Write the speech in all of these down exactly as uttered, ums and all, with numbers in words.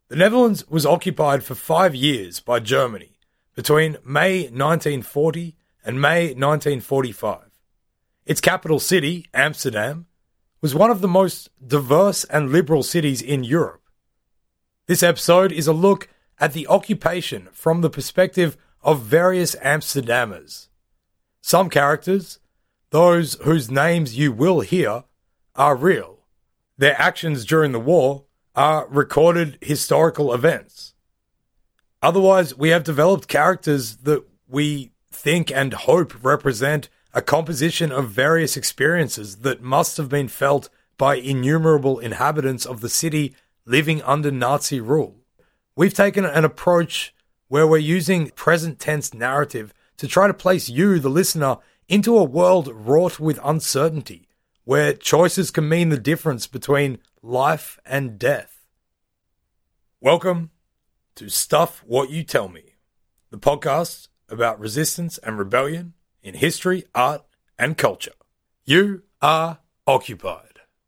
The Netherlands was occupied for five years by Germany between May nineteen forty and May nineteen forty-five. Its capital city, Amsterdam, was one of the most diverse and liberal cities in Europe. This episode is a look at the occupation from the perspective of various Amsterdammers. Some characters, those whose names you will hear, are real. Their actions during the war are recorded historical events. Otherwise, we have developed characters that we think and hope represent a composition of various experiences that must have been felt by innumerable inhabitants of the city living under Nazi rule. We've taken an approach where we're using present tense narrative to try to place you, the listener, into a world wrought with uncertainty, where choices can mean the difference between life and death. Welcome to Stuff What You Tell Me, the podcast about resistance and rebellion in history, art, and culture. You are occupied.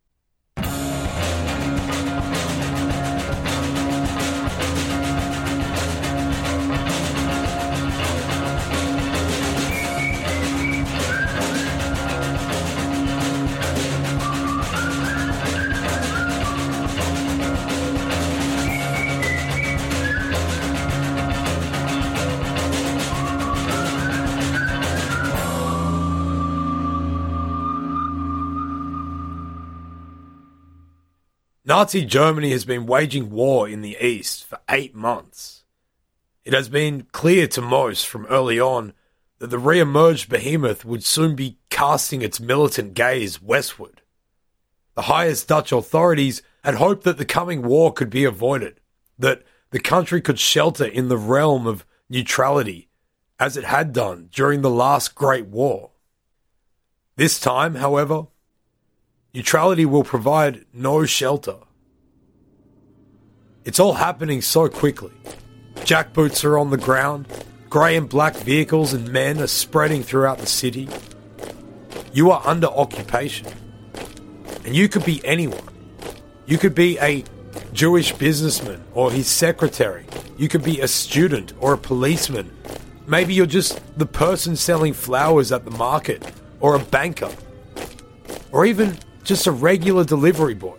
Nazi Germany has been waging war in the East for eight months. It has been clear to most from early on that the re-emerged behemoth would soon be casting its militant gaze westward. The highest Dutch authorities had hoped that the coming war could be avoided, that the country could shelter in the realm of neutrality, as it had done during the last Great War. This time, however, neutrality will provide no shelter. It's all happening so quickly. Jackboots are on the ground, grey and black vehicles and men are spreading throughout the city. You are under occupation. And you could be anyone. You could be a Jewish businessman or his secretary. You could be a student or a policeman. Maybe you're just the person selling flowers at the market, or a banker, or even just a regular delivery boy.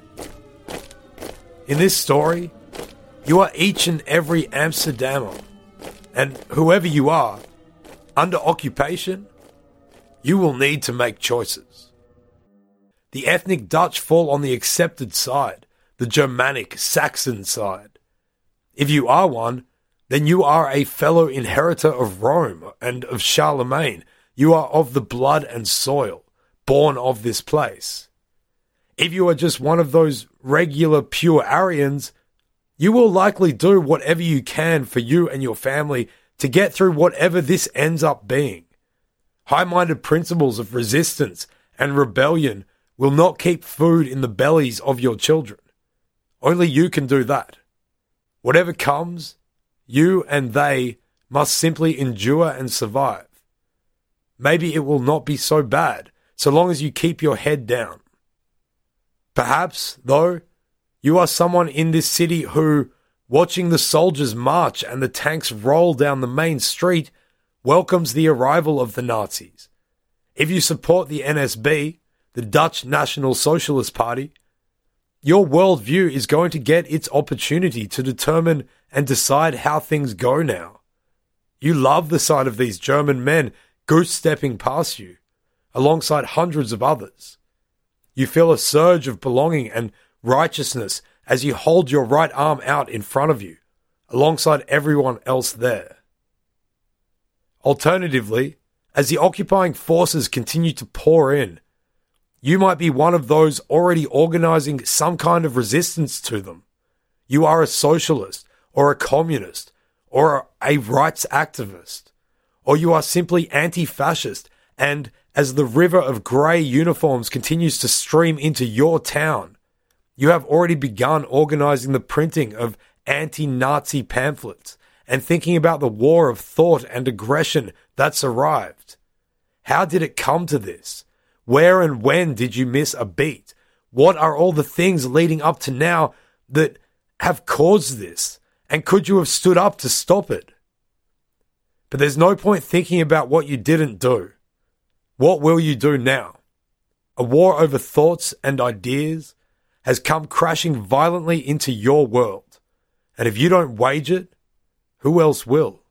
In this story, you are each and every Amsterdammer, and whoever you are, under occupation, you will need to make choices. The ethnic Dutch fall on the accepted side, the Germanic, Saxon side. If you are one, then you are a fellow inheritor of Rome and of Charlemagne. You are of the blood and soil, born of this place. If you are just one of those regular pure Aryans, you will likely do whatever you can for you and your family to get through whatever this ends up being. High-minded principles of resistance and rebellion will not keep food in the bellies of your children. Only you can do that. Whatever comes, you and they must simply endure and survive. Maybe it will not be so bad, so long as you keep your head down. Perhaps, though, you are someone in this city who, watching the soldiers march and the tanks roll down the main street, welcomes the arrival of the Nazis. If you support the N S B, the Dutch National Socialist Party, your worldview is going to get its opportunity to determine and decide how things go now. You love the sight of these German men goose-stepping past you, alongside hundreds of others. You feel a surge of belonging and righteousness as you hold your right arm out in front of you, alongside everyone else there. Alternatively, as the occupying forces continue to pour in, you might be one of those already organizing some kind of resistance to them. You are a socialist, or a communist, or a rights activist, or you are simply anti-fascist, and as the river of grey uniforms continues to stream into your town, you have already begun organizing the printing of anti-Nazi pamphlets and thinking about the war of thought and aggression that's arrived. How did it come to this? Where and when did you miss a beat? What are all the things leading up to now that have caused this? And could you have stood up to stop it? But there's no point thinking about what you didn't do. What will you do now? A war over thoughts and ideas has come crashing violently into your world. And if you don't wage it, who else will?